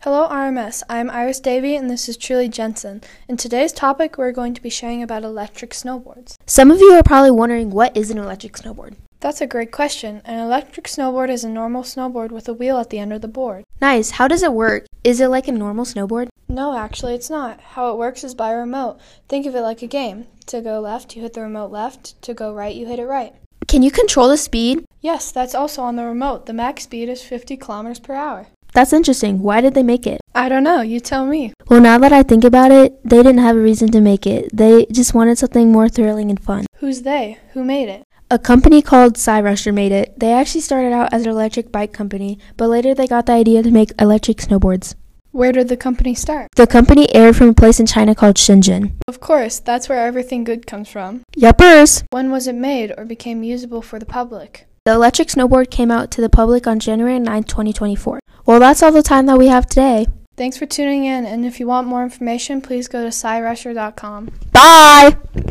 Hello RMS, I'm Iris Davey and this is Truly Jensen. In today's topic, we're going to be sharing about electric snowboards. Some of you are probably wondering, what is an electric snowboard? That's a great question. An electric snowboard is a normal snowboard with a wheel at the end of the board. Nice. How does it work? Is it like a normal snowboard? No, actually it's not. How it works is by a remote. Think of it like a game. To go left, you hit the remote left. To go right, you hit it right. Can you control the speed? Yes, that's also on the remote. The max speed is 50 kilometers per hour. That's interesting. Why did they make it? I don't know, you tell me. Well, now that I think about it, they didn't have a reason to make it. They just wanted something more thrilling and fun. Who's they? Who made it? A company called Cyrusher made it. They actually started out as an electric bike company, but later they got the idea to make electric snowboards. Where did the company start? The company aired from a place in China called Shenzhen. Of course, that's where everything good comes from. Yuppers! When was it made or became usable for the public? The electric snowboard came out to the public on January 9, 2024. Well, that's all the time that we have today. Thanks for tuning in, and if you want more information, please go to cyrusher.com. Bye!